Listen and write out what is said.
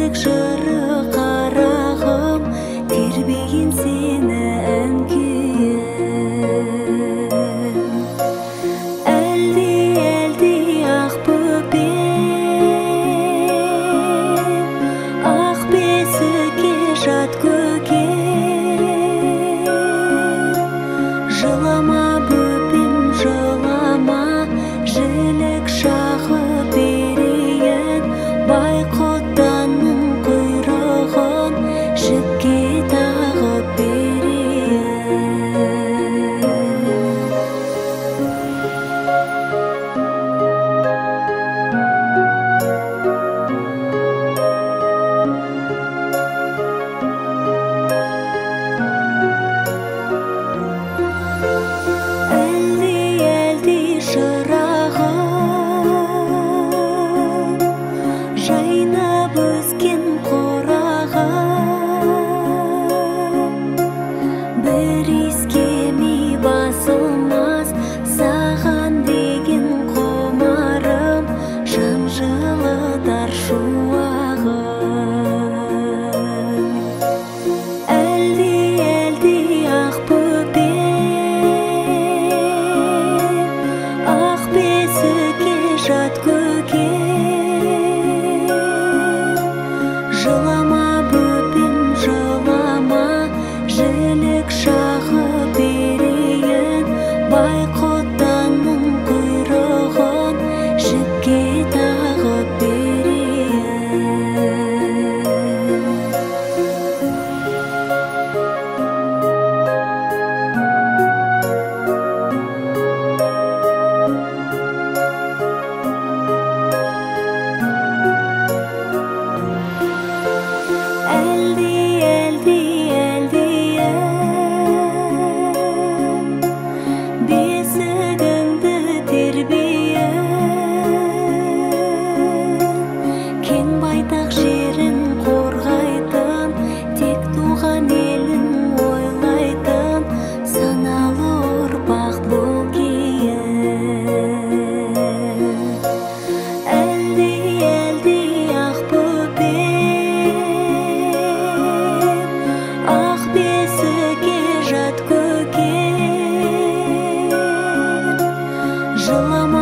бесік жыры қарағым, тербеген сені ән күйім. Әлди ақ бөпем, ақ бесікке жат көкем. Жылама бөпем, жылама, жілік шағы берейін, байқұтанның құйрығын жіпке тағып берейін. Әлди шырағым, жайнап өскен қорағым. Бір иіскемей басылмас саған деген құмарым, жан жылытар шуағым. Әлди ақ бөпем, ақ бесікке жат көкем. Жылама бөпем, жылама, жілік шағы берейін, байқұтанның құйрығын жіпке тағып берейін. Әлдиім, бесігіңді тербейін, кең байтақ жерін қорғайтын, тек туған елін ойлайтын, саналы ұрпақ бол кейін. Әлди ақ бөпем, ақ бесікке жат көкем. Жылама